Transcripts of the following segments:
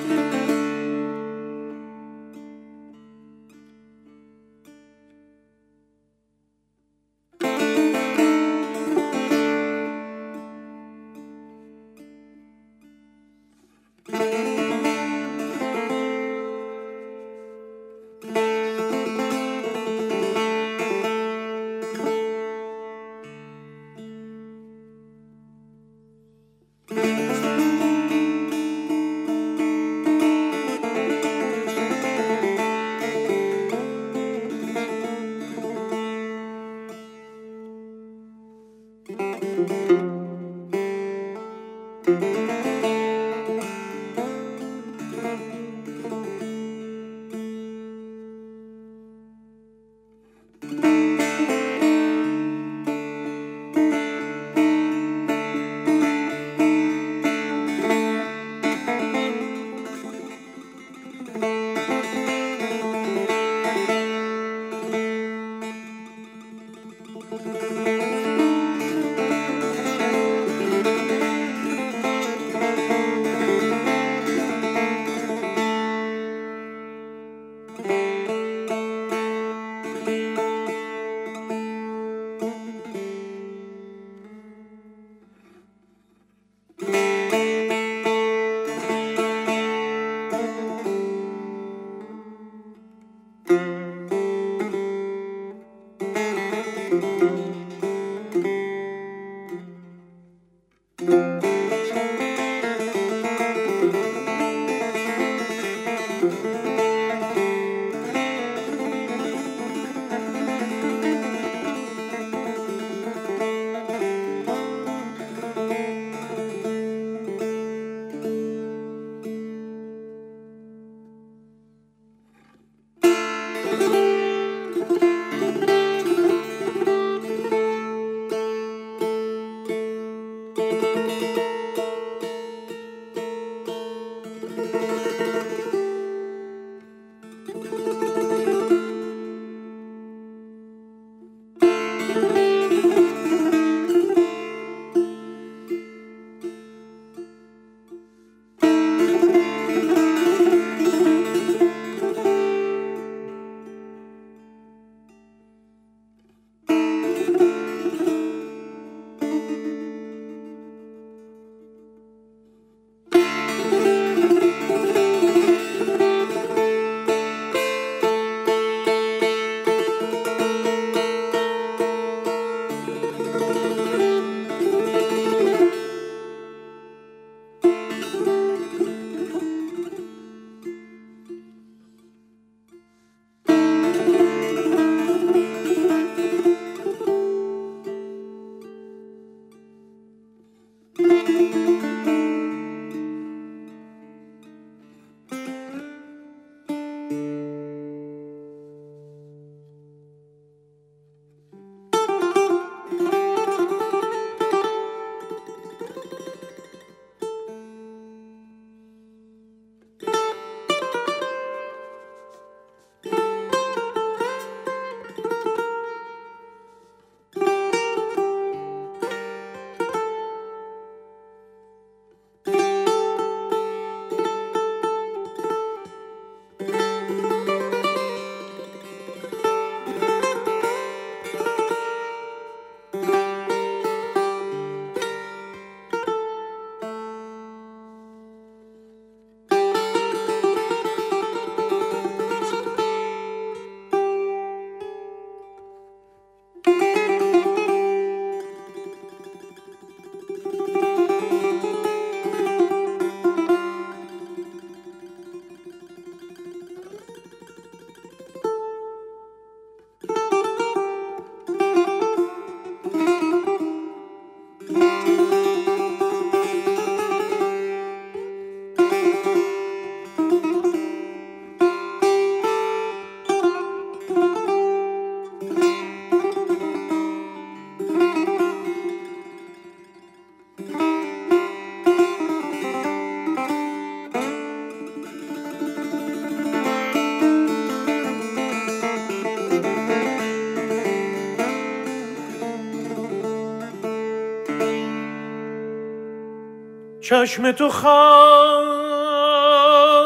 چشم تو خواهد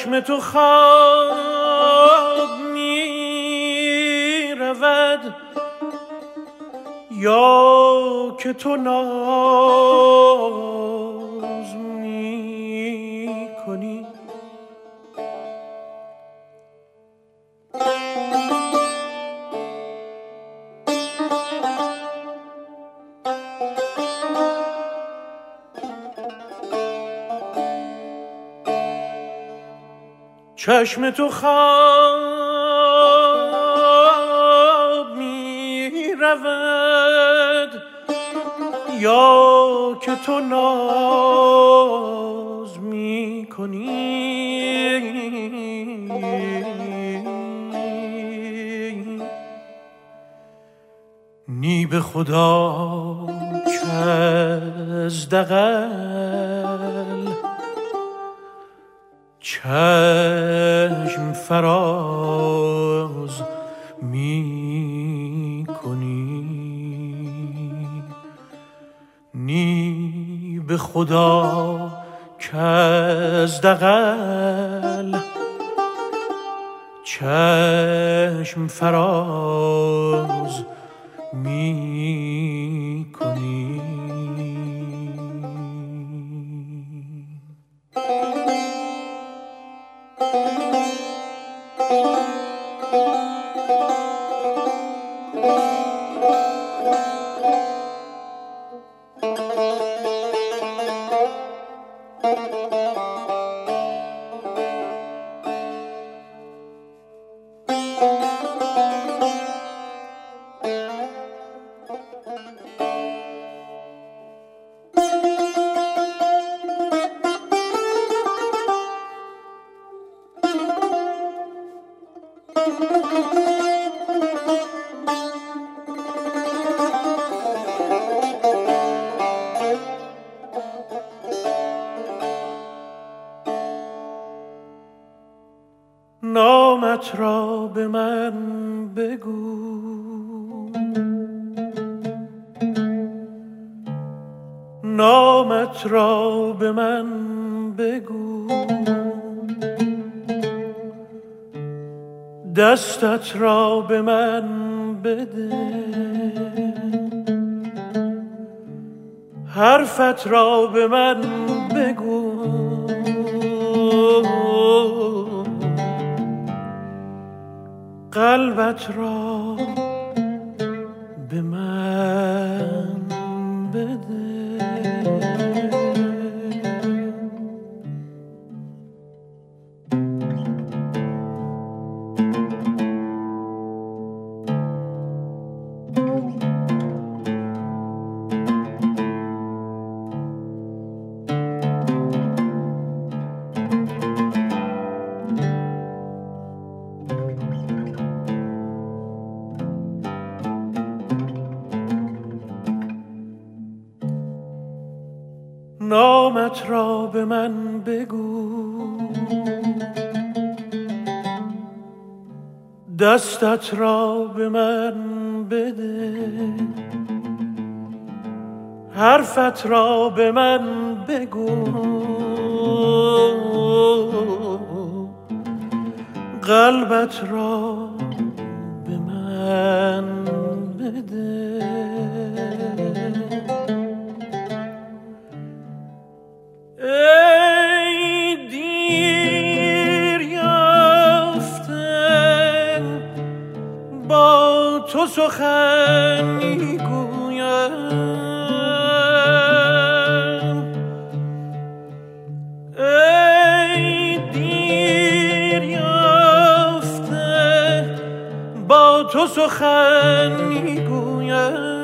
چشم تو خواب می رود یا که تو ناز می کنی؟ چشم تو خواب می رود یا که تو ناز می کنی؟ نی به خدا که از دغل چشم فراز می کنی. نی به خدا که از دغل چشم فراز می کنی. نامت را به من بگو، نامت را به من بگو، دستت را به من بده، حرفت را به من بگو، قلبت را به من بده. نامت را به من بگو، دستت را به من بده، حرفت را به من بگو، قلبت را به من بده. ای دیر یافته با تو سخن میگویم، ای دیر یافته با تو سخن میگویم.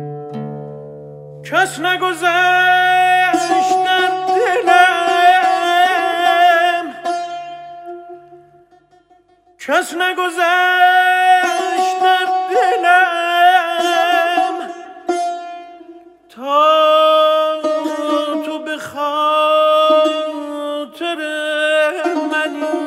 کس نگذشت در دلم کس نگذشت در دلم تا تو به خاطر منی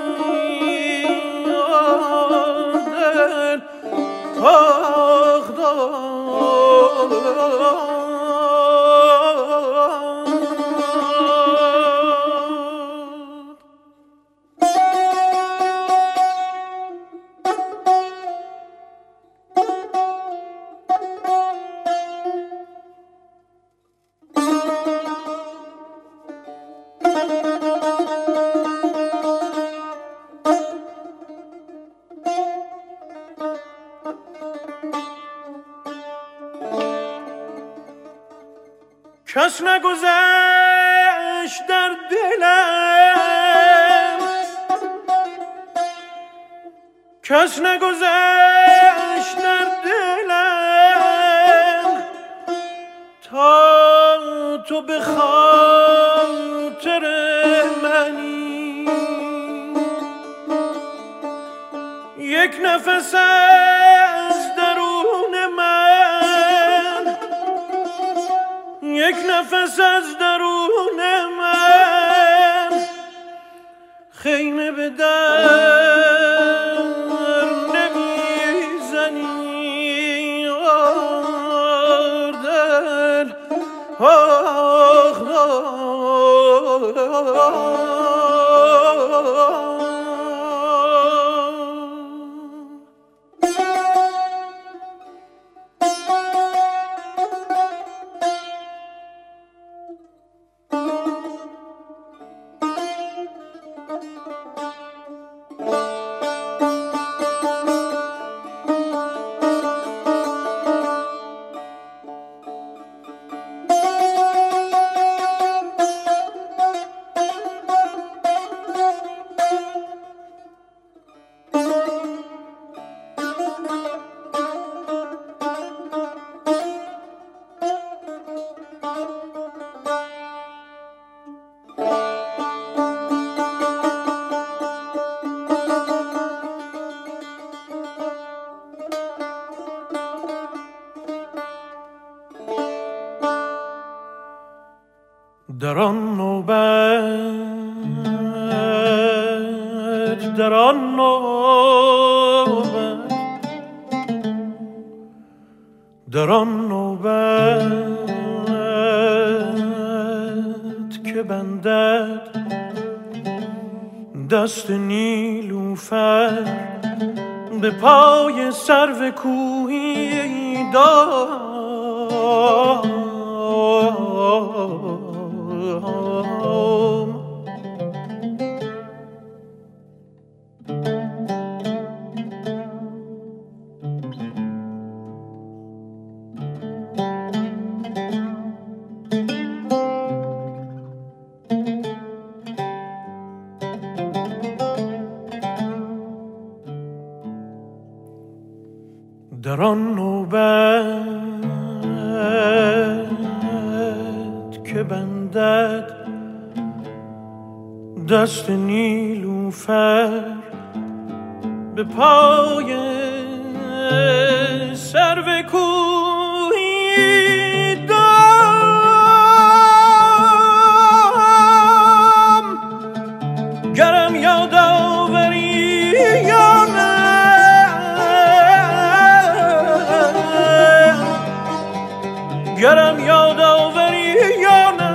کس نگذشت در دلم کس نگذشت در دلم تا تو به خاطر منی یک نفس از درون من یک نفس از درون من خیمه به در نمیزنی آردل در آن نوبت در آن نوبت در آن نوبت که بندد دست نیلوفر به پای سرو کوهی دار در آن نوبت که بندد دست نیلوفر به پای سرو کوهی دام گرم یاد آوری یا نه گرم یاد آوری یا نه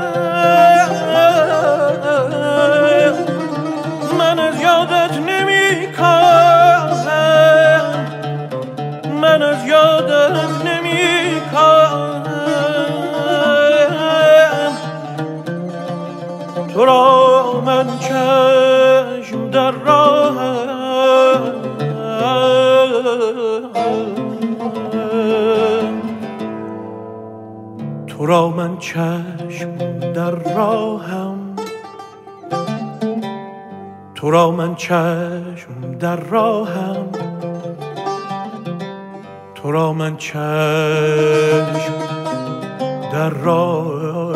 من از یادت نمی کاهم من از یادت نمی کاهم تو را من چشم در راهم تو را من چشم در راهم تو را من چشم در راهم تو را من چشم در راهم